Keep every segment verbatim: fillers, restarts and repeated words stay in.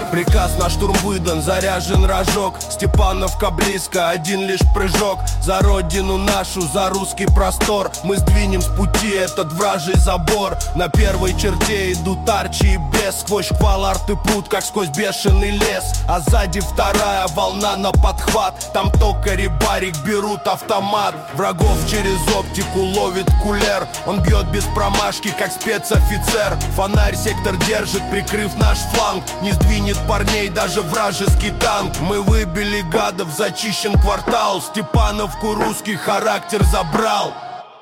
Приказ на штурм выдан, заряжен рожок. Степановка близко, один лишь прыжок. За родину нашу, за русский простор. Мы сдвинем с пути этот вражий забор. На первой черте идут арчи и бес. Сквозь шквал арты прут, как сквозь бешеный лес. А сзади вторая волна на подхват. Там токарь и барик берут автомат. Врагов через оптику ловит кулер. Он бьет без промашки, как спецофицер. Фонарь сектор держит, прикрыв наш фланг. Не сдвинет парней даже вражеский танк. Мы выбили гадов, зачищен квартал. Степановку русский характер забрал.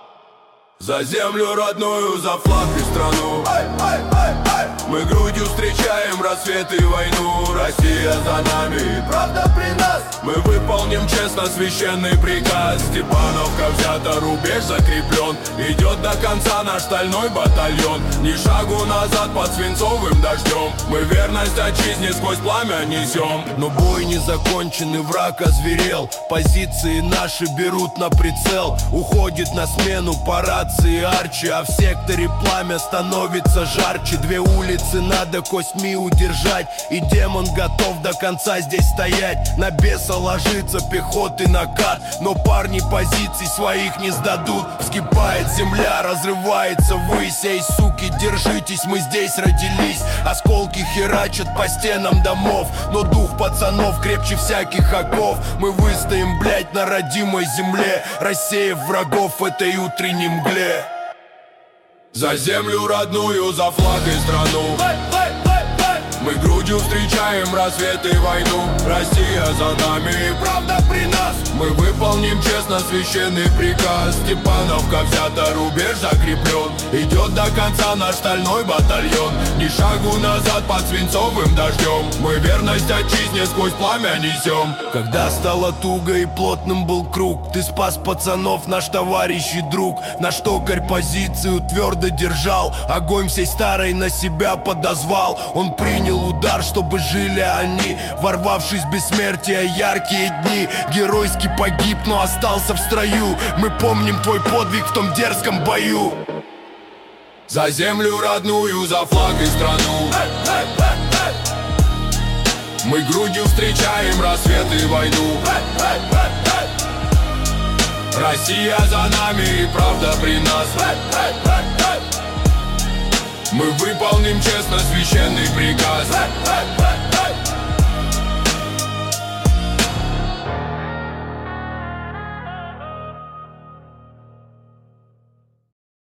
За землю родную, за флаг и страну. Ай, ай, ай, ай. Мы грудью встречаем рассвет и войну. Россия за нами, и правда при нас. Мы выполним честно священный приказ. Степановка взята, рубеж закреплен. Идет до конца наш стальной батальон. Ни шагу назад под свинцовым дождем. Мы верность отчизне сквозь пламя несем. Но бой не закончен и враг озверел. Позиции наши берут на прицел. Уходит на смену парад и арчи, а в секторе пламя становится жарче. Две улицы надо костьми удержать, и демон готов до конца здесь стоять. На беса ложится пехоты накат, но парни позиций своих не сдадут. Вскипает земля, разрывается ввысь. Эй, суки, держитесь, мы здесь родились. Осколки херачат по стенам домов, но дух пацанов крепче всяких оков. Мы выстоим, блять, на родимой земле, рассеяв врагов в этой утренней мгле. За землю родную, за флаг и страну. Мы грудью встречаем рассвет и войну. Россия за нами, и правда при нас. Мы выполним честно священный приказ. Степановка взята, рубеж закреплен. Идет до конца наш стальной батальон. Ни шагу назад под свинцовым дождем. Мы верность отчизне сквозь пламя несем. Когда стало туго и плотным был круг, ты спас пацанов, наш товарищ и друг. Наш токарь позицию твердо держал. Огонь всей старой на себя подозвал. Он принял удар, чтобы жили они, ворвавшись в бессмертие яркие дни. Геройски погиб, но остался в строю. Мы помним твой подвиг в том дерзком бою. За землю родную, за флаг и страну. Мы грудью встречаем рассвет и войну. Россия за нами, и правда при нас. Мы выполним честно священный приказ.